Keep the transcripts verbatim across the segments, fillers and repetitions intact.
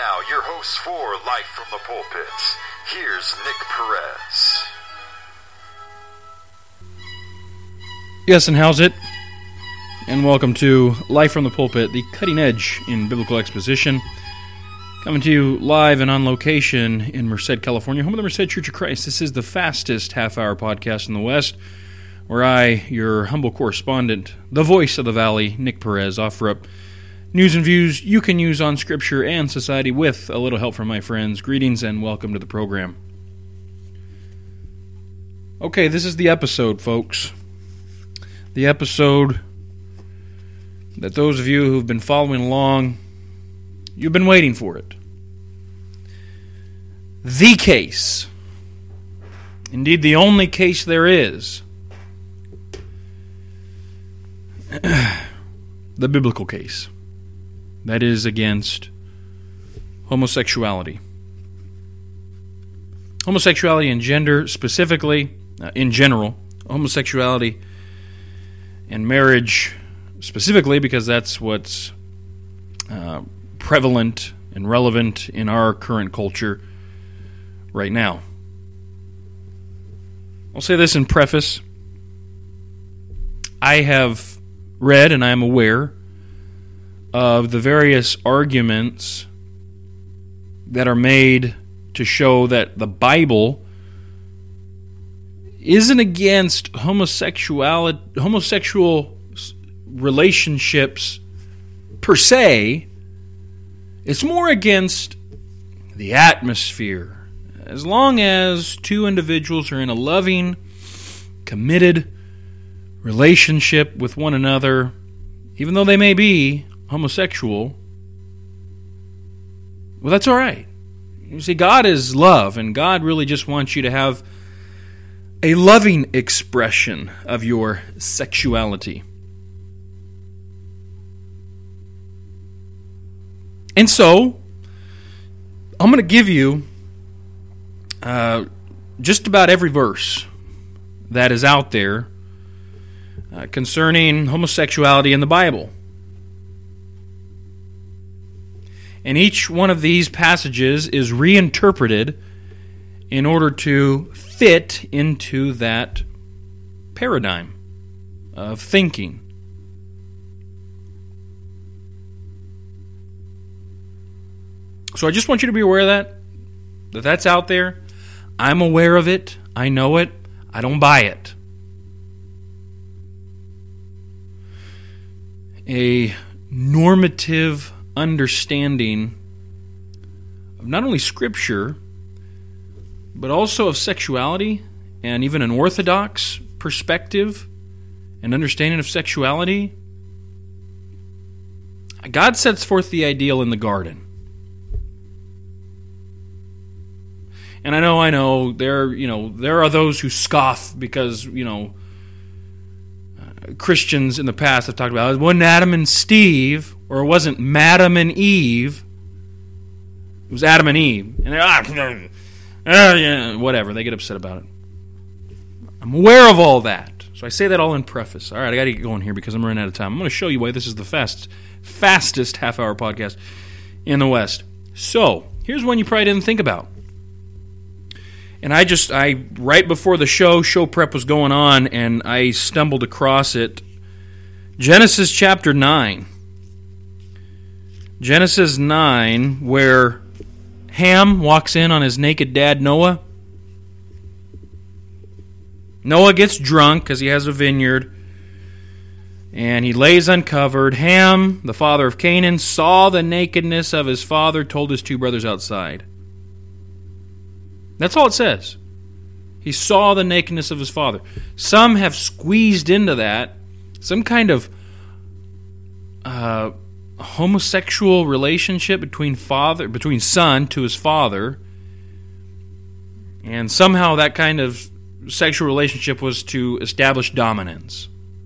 now, your host for Life from the Pulpits. Here's Nick Perez. Yes, and how's it? And welcome to Life from the Pulpit, the cutting edge in biblical exposition. Coming to you live and on location in Merced, California, home of the Merced Church of Christ. This is the fastest half-hour podcast in the West, where I, your humble correspondent, the voice of the Valley, Nick Perez, offer up news and views you can use on Scripture and society with a little help from my friends. Greetings and welcome to the program. Okay, this is the episode, folks. The episode that those of you who've been following along, you've been waiting for it. The case. Indeed, the only case there is. The biblical case. That is against homosexuality. Homosexuality and gender specifically, uh, in general. Homosexuality and marriage specifically, because that's what's uh, prevalent and relevant in our current culture right now. I'll say this in preface. I have read and I am aware of the various arguments that are made to show that the Bible isn't against homosexuality, homosexual relationships per se. It's more against the atmosphere. As long as two individuals are in a loving, committed relationship with one another, even though they may be homosexual, well, that's all right. You see, God is love, and God really just wants you to have a loving expression of your sexuality. And so, I'm going to give you uh, just about every verse that is out there uh, concerning homosexuality in the Bible. And each one of these passages is reinterpreted in order to fit into that paradigm of thinking. So I just want you to be aware of that, that that's out there. I'm aware of it. I know it. I don't buy it. A normative understanding of not only Scripture, but also of sexuality, and even an orthodox perspective and understanding of sexuality. God sets forth the ideal in the garden. And I know, I know, there, you know, there are those who scoff because, you know, uh, Christians in the past have talked about it wasn't Adam and Steve, or it wasn't Madam and Eve. It was Adam and Eve. And they're, ah, ah, yeah, whatever. They get upset about it. I'm aware of all that. So I say that all in preface. All right, I got to get going here because I'm running out of time. I'm going to show you why this is the fast, fastest half-hour podcast in the West. So, here's one you probably didn't think about. And I just, I right before the show, show prep was going on, and I stumbled across it. Genesis chapter nine. Genesis nine, where Ham walks in on his naked dad, Noah. Noah gets drunk because he has a vineyard, and he lays uncovered. Ham, the father of Canaan, saw the nakedness of his father, told his two brothers outside. That's all it says. He saw the nakedness of his father. Some have squeezed into that some kind of uh, homosexual relationship between father, between son to his father, and somehow that kind of sexual relationship was to establish dominance.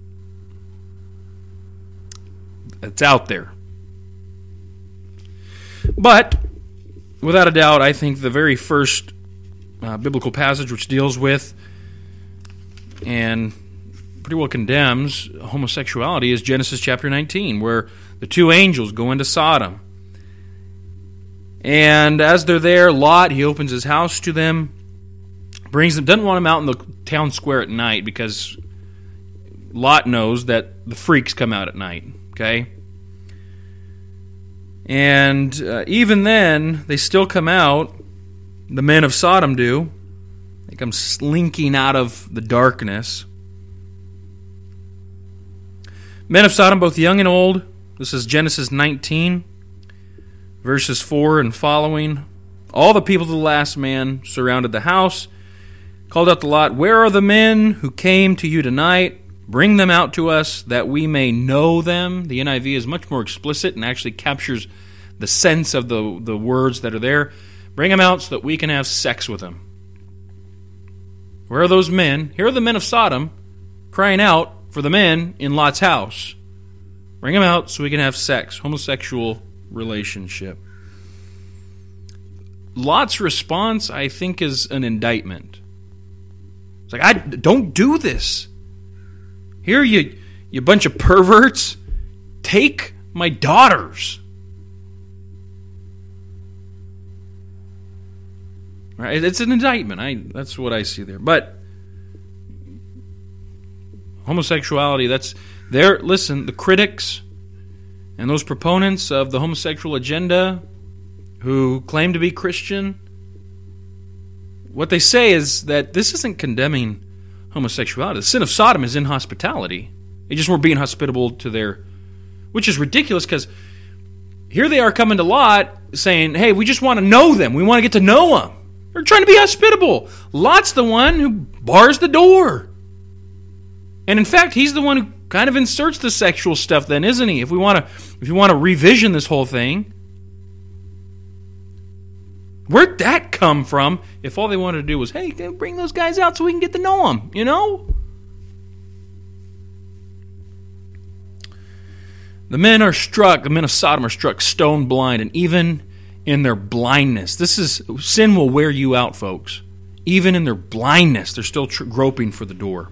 It's out there. But, without a doubt, I think the very first uh, biblical passage which deals with and pretty well condemns homosexuality is Genesis chapter nineteen, where the two angels go into Sodom. And as they're there, Lot, he opens his house to them, brings them, doesn't want them out in the town square at night because Lot knows that the freaks come out at night, okay? And uh, even then, they still come out. The men of Sodom do. They come slinking out of the darkness. Men of Sodom, both young and old. This is Genesis nineteen, verses four and following. All the people of the last man surrounded the house, called out to Lot, "Where are the men who came to you tonight? Bring them out to us that we may know them." The N I V is much more explicit and actually captures the sense of the, the words that are there. Bring them out so that we can have sex with them. Where are those men? Here are the men of Sodom crying out for the men in Lot's house. Bring them out so we can have sex. Homosexual relationship. Lot's response, I think, is an indictment. It's like, I don't do this. Here, you, you bunch of perverts, take my daughters. Right? It's an indictment. I that's what I see there. But homosexuality, that's there. Listen, the critics and those proponents of the homosexual agenda who claim to be Christian, what they say is that this isn't condemning homosexuality. The sin of Sodom is inhospitality. They just weren't being hospitable to their... Which is ridiculous because here they are coming to Lot saying, hey, we just want to know them. We want to get to know them. They're trying to be hospitable. Lot's the one who bars the door. And in fact, he's the one who kind of inserts the sexual stuff then, isn't he? If we want to if you want to revision this whole thing. Where'd that come from if all they wanted to do was, hey, bring those guys out so we can get to know them, you know? The men are struck, the men of Sodom are struck stone blind, and even in their blindness. This is, sin will wear you out, folks. Even in their blindness, they're still tr- groping for the door.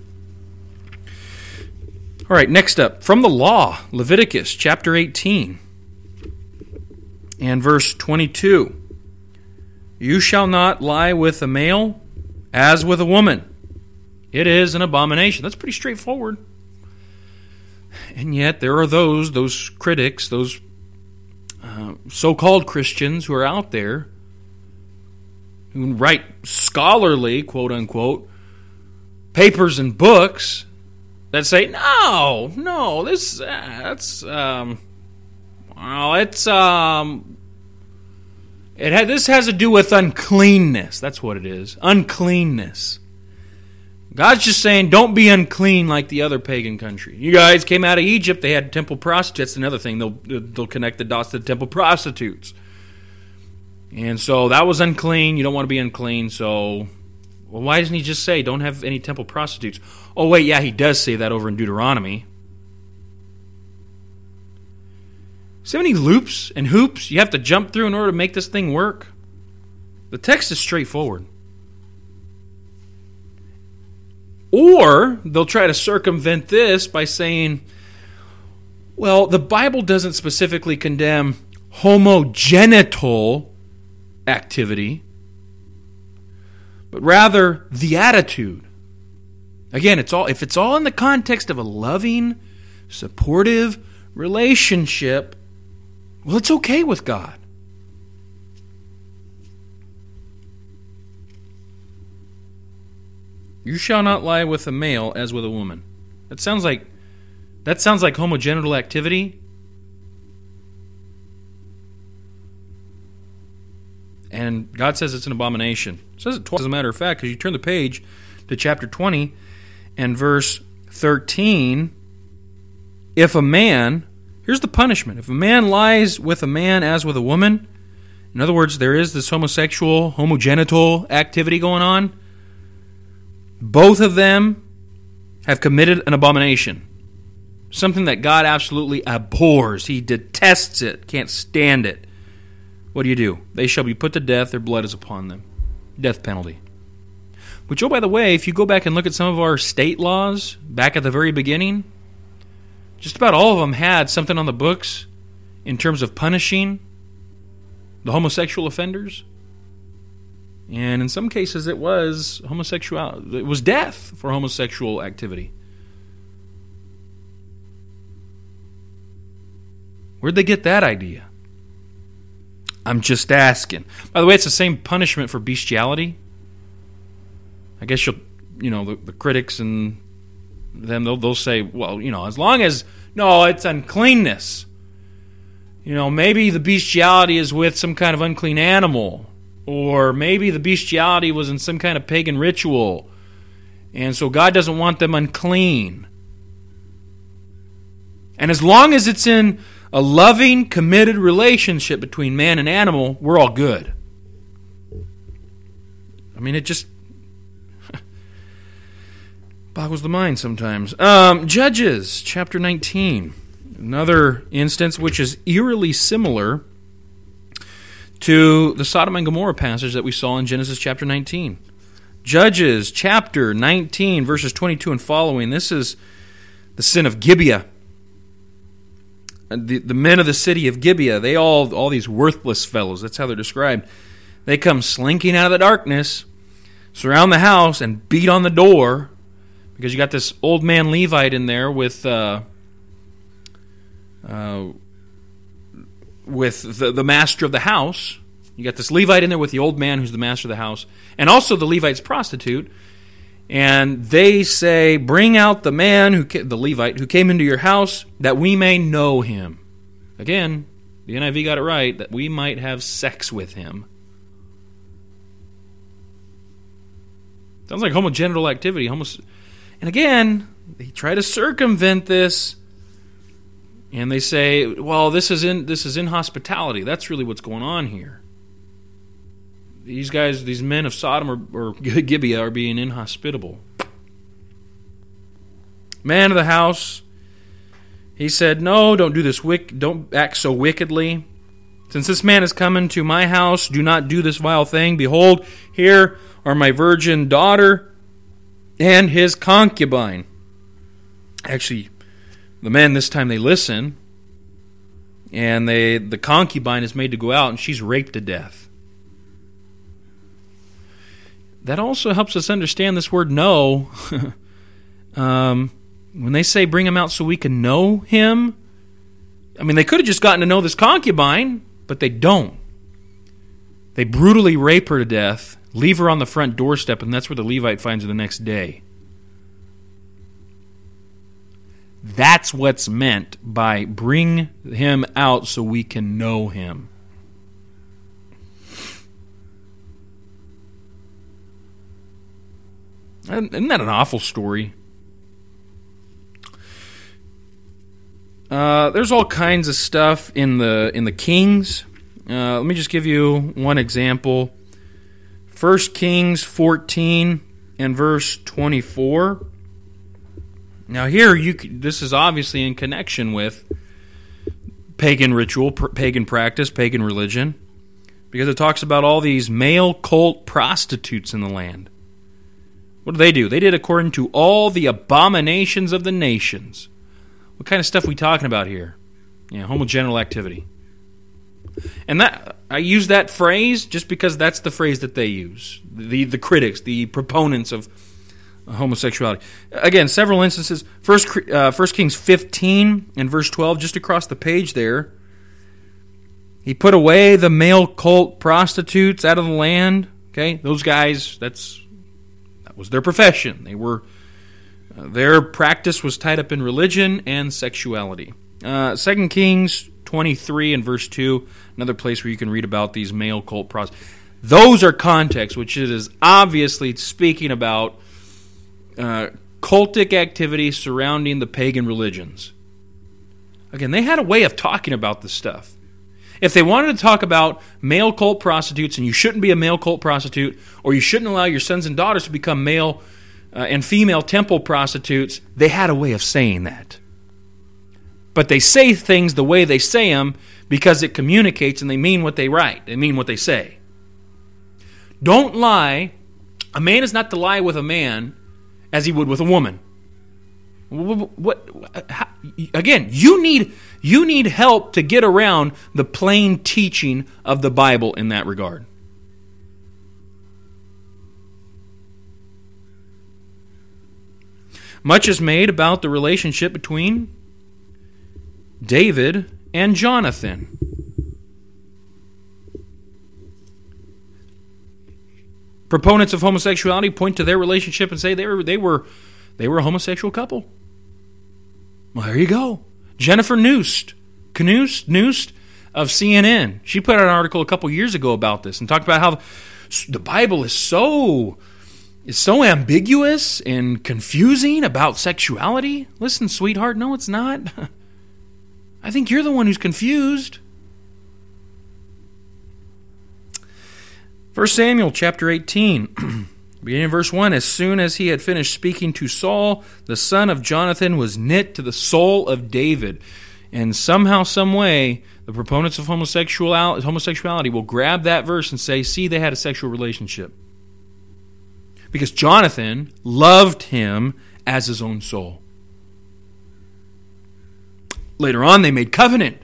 All right, next up, from the law, Leviticus chapter eighteen and verse twenty-two. You shall not lie with a male as with a woman. It is an abomination. That's pretty straightforward. And yet there are those, those critics, those uh, so-called Christians who are out there who write scholarly, quote-unquote, papers and books that say, no, no, this, uh, that's, um, well, it's, um, it had, this has to do with uncleanness. That's what it is. Uncleanness. God's just saying, don't be unclean like the other pagan country. You guys came out of Egypt, they had temple prostitutes. That's another thing. They'll, they'll connect the dots to the temple prostitutes. And so that was unclean. You don't want to be unclean. So, well, why doesn't he just say, don't have any temple prostitutes? Oh, wait, yeah, he does say that over in Deuteronomy. So many loops and hoops you have to jump through in order to make this thing work? The text is straightforward. Or they'll try to circumvent this by saying, well, the Bible doesn't specifically condemn homogenital activity, but rather the attitude. Again, it's all if it's all in the context of a loving, supportive relationship, well, it's okay with God. You shall not lie with a male as with a woman. That sounds like that sounds like homogenital activity. And God says it's an abomination. It says it twice as a matter of fact, because you turn the page to chapter twenty and verse thirteen. If a man, here's the punishment. If a man lies with a man as with a woman, in other words, there is this homosexual, homogenital activity going on, both of them have committed an abomination. Something that God absolutely abhors. He detests it, can't stand it. What do you do? They shall be put to death, their blood is upon them. Death penalty. Which, oh, by the way, if you go back and look at some of our state laws, back at the very beginning, just about all of them had something on the books in terms of punishing the homosexual offenders. And in some cases it was homosexuality. It was death for homosexual activity. Where'd they get that idea? I'm just asking. By the way, it's the same punishment for bestiality. I guess you'll, you know, the, the critics and them, they'll, they'll say, well, you know, as long as, no, it's uncleanness. You know, maybe the bestiality is with some kind of unclean animal. Or maybe the bestiality was in some kind of pagan ritual. And so God doesn't want them unclean. And as long as it's in a loving, committed relationship between man and animal, we're all good. I mean, it just boggles the mind sometimes. Um, Judges, chapter nineteen. Another instance which is eerily similar to the Sodom and Gomorrah passage that we saw in Genesis chapter nineteen. Judges chapter nineteen, verses twenty-two and following. This is the sin of Gibeah. The, the men of the city of Gibeah, they all, all these worthless fellows, that's how they're described. They come slinking out of the darkness, surround the house, and beat on the door, because you got this old man Levite in there with uh, uh, with the, the master of the house. You got this Levite in there with the old man who's the master of the house, and also the Levite's prostitute. And they say, bring out the man, who the Levite, who came into your house, that we may know him. Again, the N I V got it right, that we might have sex with him. Sounds like homogenital activity. Homos- and again, they try to circumvent this, and they say, well, this is in this is inhospitality. That's really what's going on here. These guys, these men of Sodom or, or Gibeah are being inhospitable. Man of the house, he said, no, don't do this, wick, don't act so wickedly. Since this man is come into my house, do not do this vile thing. Behold, here are my virgin daughter and his concubine. Actually, the men this time they listen, and they the concubine is made to go out, and she's raped to death. That also helps us understand this word know. um, when they say bring him out so we can know him, I mean, they could have just gotten to know this concubine, but they don't. They brutally rape her to death, leave her on the front doorstep, and that's where the Levite finds her the next day. That's what's meant by bring him out so we can know him. Isn't that an awful story? Uh, there's all kinds of stuff in the in the Kings. Uh, let me just give you one example. First Kings fourteen and verse twenty-four. Now here, you this is obviously in connection with pagan ritual, pagan practice, pagan religion, because it talks about all these male cult prostitutes in the land. What do they do? They did according to all the abominations of the nations. What kind of stuff are we talking about here? Yeah, homogenital activity. And that I use that phrase just because that's the phrase that they use. The the critics, the proponents of homosexuality. Again, several instances. First, uh, First Kings fifteen and verse twelve, just across the page there. He put away the male cult prostitutes out of the land. Okay, those guys, that's that was their profession. They were uh, their practice was tied up in religion and sexuality. Uh, Second Kings twenty-three and verse two, another place where you can read about these male cult prostitutes. Those are contexts, which it is obviously speaking about uh, cultic activity surrounding the pagan religions. Again, they had a way of talking about this stuff. If they wanted to talk about male cult prostitutes, and you shouldn't be a male cult prostitute, or you shouldn't allow your sons and daughters to become male uh, and female temple prostitutes, they had a way of saying that. But they say things the way they say them because it communicates and they mean what they write. They mean what they say. Don't lie. A man is not to lie with a man as he would with a woman. What, what how, again, you need you need help to get around the plain teaching of the Bible in that regard. Much is made about the relationship between David and Jonathan. Proponents of homosexuality point to their relationship and say they were they were they were a homosexual couple. Well, there you go. Jennifer Knust, Knust, Knust of C N N. She put out an article a couple years ago about this and talked about how the Bible is so is so ambiguous and confusing about sexuality. Listen, sweetheart, no, it's not. I think you're the one who's confused. First Samuel chapter eighteen, beginning in verse one, as soon as he had finished speaking to Saul, the son of Jonathan was knit to the soul of David. And somehow, some way, the proponents of homosexual, homosexuality will grab that verse and say, see, they had a sexual relationship. Because Jonathan loved him as his own soul. Later on, they made covenant.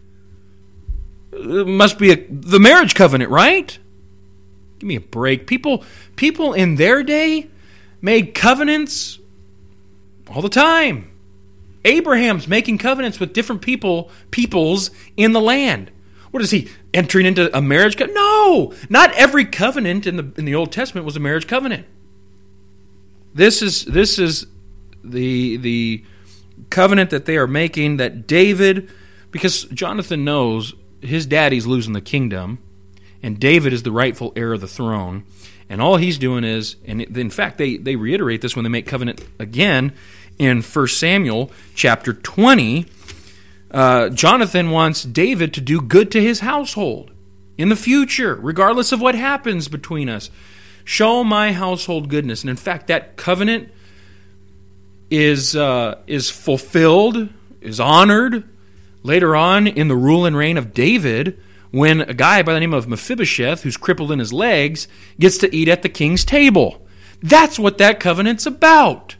It must be a, the marriage covenant, right? Give me a break. People, people in their day made covenants all the time. Abraham's making covenants with different people, peoples in the land. What is he, entering into a marriage covenant? No! Not every covenant in the in the Old Testament was a marriage covenant. This is this is the the covenant that they are making, that David, because Jonathan knows his daddy's losing the kingdom, and David is the rightful heir of the throne, and all he's doing is, and in fact they, they reiterate this when they make covenant again in First Samuel chapter twenty. Uh, Jonathan wants David to do good to his household in the future, regardless of what happens between us. Show my household goodness. And in fact, that covenant is uh, is fulfilled, is honored later on in the rule and reign of David, when a guy by the name of Mephibosheth, who's crippled in his legs, gets to eat at the king's table. That's what that covenant's about.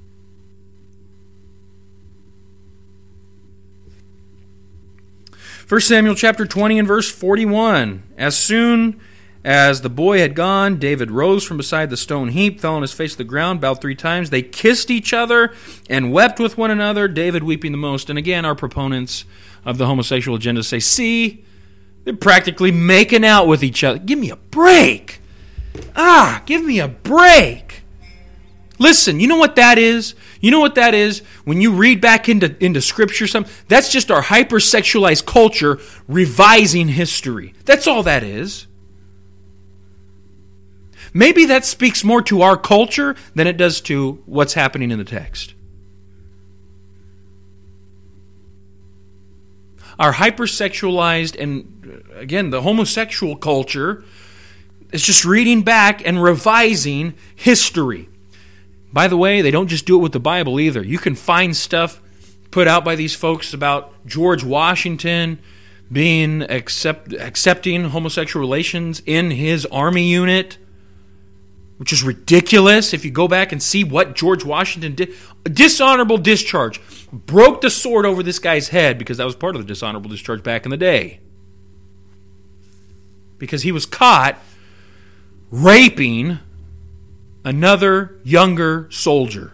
First Samuel chapter twenty and verse forty-one. As soon as the boy had gone, David rose from beside the stone heap, fell on his face to the ground, bowed three times. They kissed each other and wept with one another, David weeping the most. And again, our proponents of the homosexual agenda say, see, they're practically making out with each other. Give me a break. Ah, give me a break. Listen, you know what that is? You know what that is? When you read back into, into Scripture, some, that's just our hypersexualized culture revising history. That's all that is. Maybe that speaks more to our culture than it does to what's happening in the text. Our hypersexualized and, again, the homosexual culture is just reading back and revising history. By the way, they don't just do it with the Bible either. You can find stuff put out by these folks about George Washington being accept, accepting homosexual relations in his army unit, which is ridiculous if you go back and see what George Washington did. A dishonorable discharge. Broke the sword over this guy's head, because that was part of the dishonorable discharge back in the day. Because he was caught raping another younger soldier.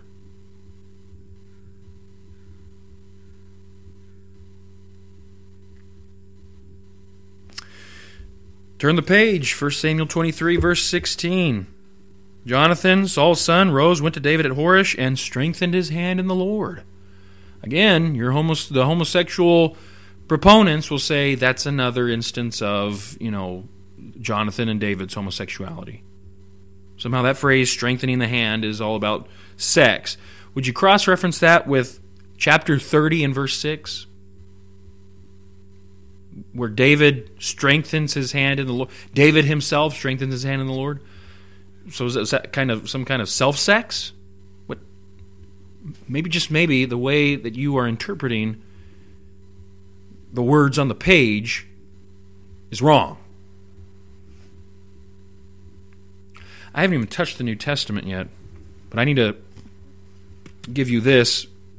Turn the page, First Samuel twenty-three, verse sixteen. Jonathan, Saul's son, rose, went to David at Horish, and strengthened his hand in the Lord. Again, your homos- the homosexual proponents will say that's another instance of, you know, Jonathan and David's homosexuality. Somehow that phrase, strengthening the hand, is all about sex. Would you cross-reference that with chapter thirty and verse six? Where David strengthens his hand in the Lord. David himself strengthens his hand in the Lord. So is that kind of some kind of self-sex? What? Maybe, just maybe, the way that you are interpreting the words on the page is wrong. I haven't even touched the New Testament yet, but I need to give you this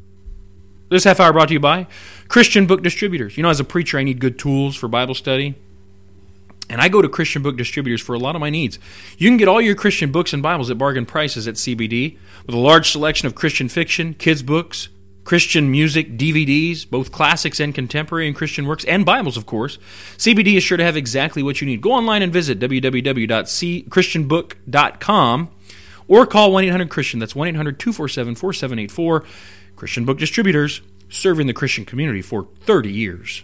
This half hour brought to you by Christian Book Distributors. You know, as a preacher, I need good tools for Bible study. And I go to Christian Book Distributors for a lot of my needs. You can get all your Christian books and Bibles at bargain prices at C B D, with a large selection of Christian fiction, kids' books, Christian music, D V Ds, both classics and contemporary and Christian works, and Bibles, of course. C B D is sure to have exactly what you need. Go online and visit w w w dot christian book dot com or call one eight hundred Christian. That's one eight hundred two four seven four seven eight four. Christian Book Distributors, serving the Christian community for thirty years.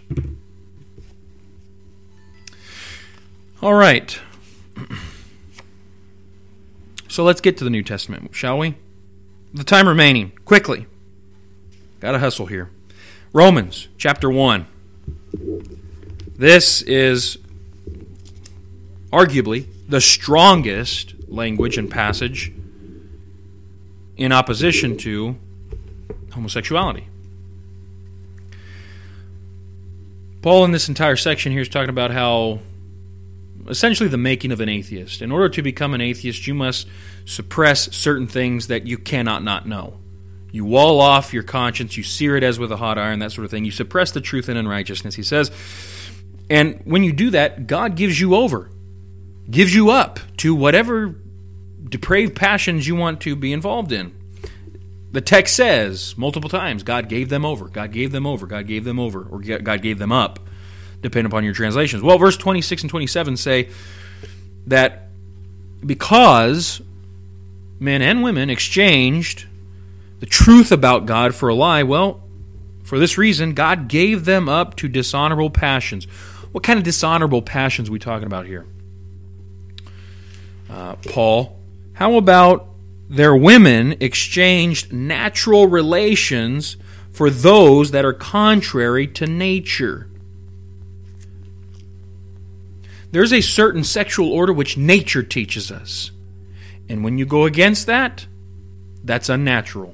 All right. So let's get to the New Testament, shall we? The time remaining, quickly. Got to hustle here. Romans chapter one. This is arguably the strongest language and passage in opposition to homosexuality. Paul in this entire section here is talking about how essentially the making of an atheist. In order to become an atheist, you must suppress certain things that you cannot not know. You wall off your conscience, you sear it as with a hot iron, that sort of thing. You suppress the truth and unrighteousness, he says. And when you do that, God gives you over, gives you up to whatever depraved passions you want to be involved in. The text says multiple times, God gave them over, God gave them over, God gave them over, or God gave them up, depending upon your translations. Well, verse twenty-six and twenty-seven say that because men and women exchanged the truth about God for a lie, well, for this reason, God gave them up to dishonorable passions. What kind of dishonorable passions are we talking about here? Uh, Paul, how about their women exchanged natural relations for those that are contrary to nature? There's a certain sexual order which nature teaches us. And when you go against that, that's unnatural.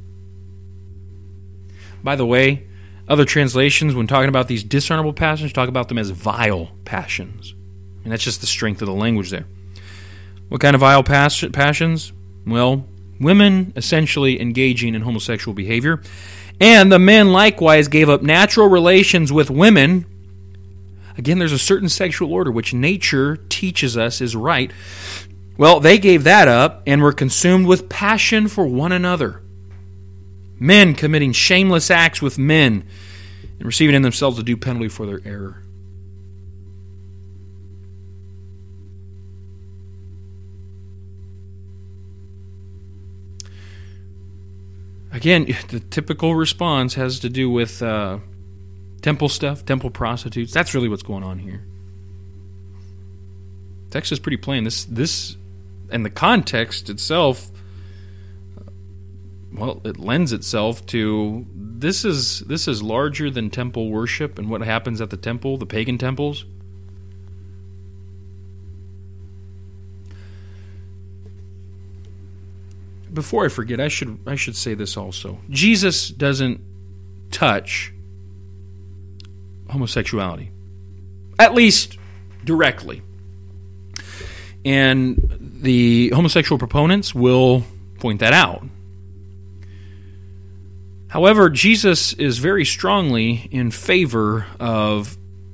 By the way, other translations, when talking about these dishonorable passions, talk about them as vile passions. And that's just the strength of the language there. What kind of vile pas- passions? Well, women essentially engaging in homosexual behavior. And the men likewise gave up natural relations with women. Again, there's a certain sexual order which nature teaches us is right. Well, they gave that up and were consumed with passion for one another. Men committing shameless acts with men and receiving in themselves a due penalty for their error. Again, the typical response has to do with uh, temple stuff, temple prostitutes. That's really what's going on here. Text is pretty plain. This, this, and the context itself, well, it lends itself to this is this is larger than temple worship and what happens at the temple, the pagan temples. Before I forget, I should I should say this also. Jesus doesn't touch homosexuality, at least directly. And the homosexual proponents will point that out. However, Jesus is very strongly in favor of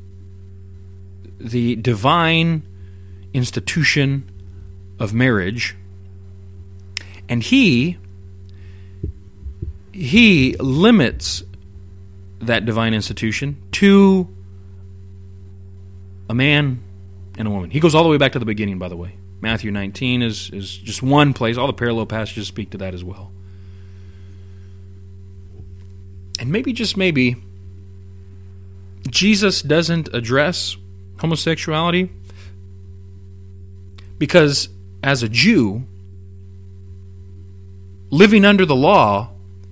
the divine institution of marriage. And he, he limits that divine institution to a man and a woman. He goes all the way back to the beginning, by the way. Matthew nineteen is, is just one place. All the parallel passages speak to that as well. And maybe, just maybe, Jesus doesn't address homosexuality because as a Jew, living under the law,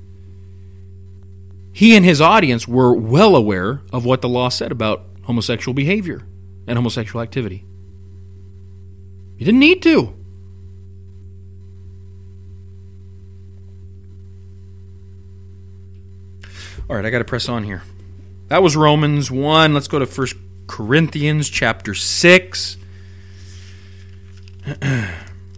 he and his audience were well aware of what the law said about homosexual behavior and homosexual activity. You didn't need to. All right, I got to press on here. That was Romans one. Let's go to First Corinthians chapter six. I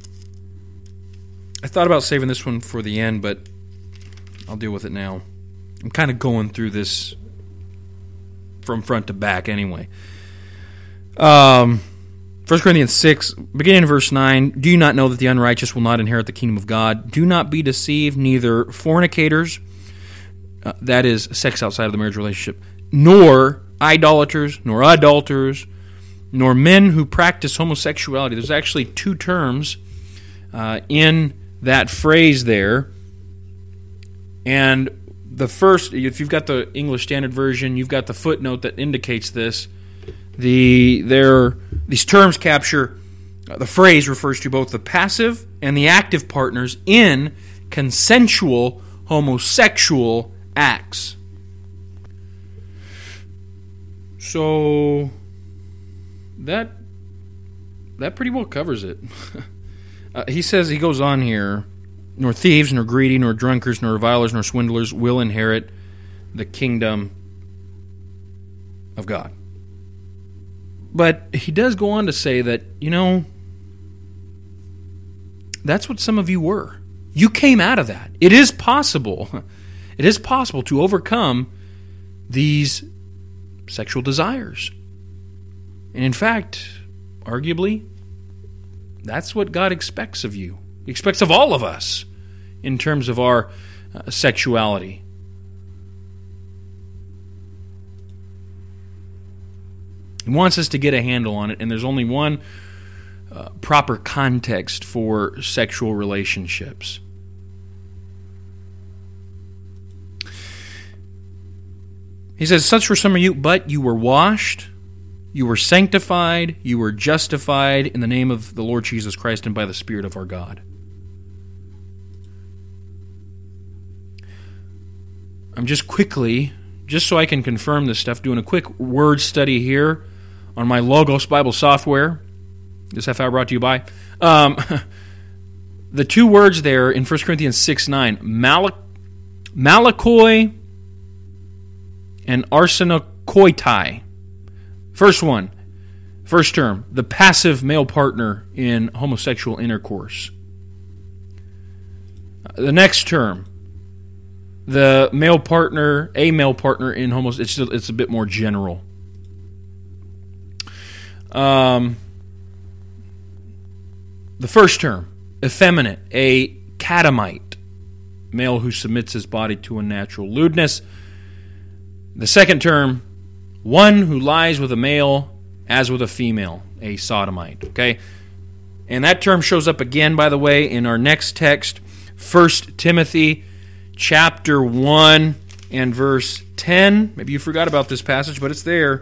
thought about saving this one for the end, but I'll deal with it now. I'm kind of going through this from front to back anyway. Um, First Corinthians six, beginning in verse nine, do you not know that the unrighteous will not inherit the kingdom of God? Do not be deceived, neither fornicators, uh, that is, sex outside of the marriage relationship, nor idolaters, nor adulterers, nor men who practice homosexuality. There's actually two terms uh, in that phrase there. And the first, if you've got the English Standard Version, you've got the footnote that indicates this. The there these terms capture uh, the phrase refers to both the passive and the active partners in consensual homosexual acts. So that that pretty well covers it. uh, he says, he goes on here, nor thieves, nor greedy, nor drunkards, nor revilers, nor swindlers will inherit the kingdom of God. But he does go on to say that, you know, that's what some of you were. You came out of that. It is possible. It is possible to overcome these sexual desires. And in fact, arguably, that's what God expects of you. He expects of all of us in terms of our uh, sexuality. He wants us to get a handle on it, and there's only one uh, proper context for sexual relationships. He says, such were some of you, but you were washed, you were sanctified, you were justified in the name of the Lord Jesus Christ and by the Spirit of our God. I'm just quickly, just so I can confirm this stuff, doing a quick word study here on my Logos Bible software. This half hour brought to you by. Um, the two words there in First Corinthians six nine, Malak- Malakoi and arsenokoitai. First one, first term, the passive male partner in homosexual intercourse. The next term, the male partner, a male partner in homosexual, it's, it's a bit more general. Um, the first term, effeminate, a catamite, male who submits his body to unnatural lewdness. The second term, one who lies with a male as with a female, a sodomite. Okay, and that term shows up again, by the way, in our next text, First Timothy chapter one and verse ten. Maybe you forgot about this passage, but it's there.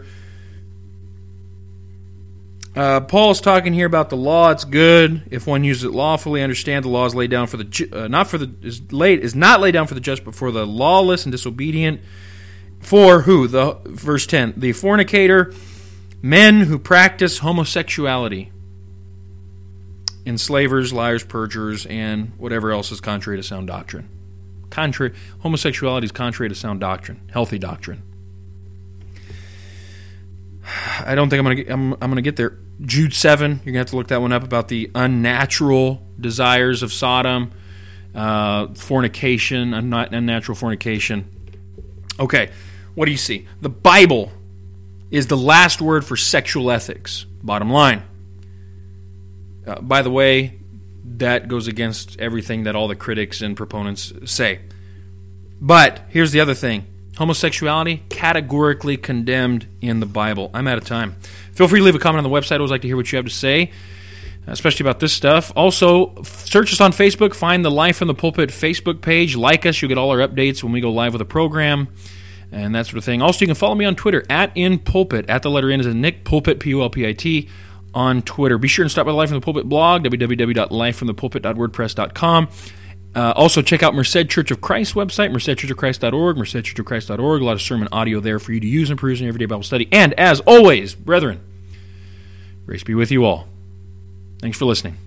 Uh, Paul's talking here about the law. It's good if one uses it lawfully. Understand the law is laid down for the uh, not for the is laid is not laid down for the just, but for the lawless and disobedient. For who? The verse ten. The fornicator, men who practice homosexuality, enslavers, liars, perjurers, and whatever else is contrary to sound doctrine. Contrary, homosexuality is contrary to sound doctrine, healthy doctrine. I don't think I'm going to I'm, I'm going to get there. Jude seven, you're going to have to look that one up, about the unnatural desires of Sodom, uh, fornication, un- unnatural fornication. Okay, what do you see? The Bible is the last word for sexual ethics, bottom line. Uh, by the way, that goes against everything that all the critics and proponents say. But here's the other thing. Homosexuality, categorically condemned in the Bible. I'm out of time. Feel free to leave a comment on the website. I always like to hear what you have to say, especially about this stuff. Also, search us on Facebook. Find the Life from the Pulpit Facebook page. Like us. You'll get all our updates when we go live with a program and that sort of thing. Also, you can follow me on Twitter, at InPulpit. At the letter N is a Nick Pulpit, P U L P I T, on Twitter. Be sure and stop by the Life from the Pulpit blog, w w w dot life from the pulpit dot wordpress dot com. Uh, also, check out Merced Church of Christ website, merced church of christ dot org, merced church of christ dot org. A lot of sermon audio there for you to use and peruse in your everyday Bible study. And as always, brethren, grace be with you all. Thanks for listening.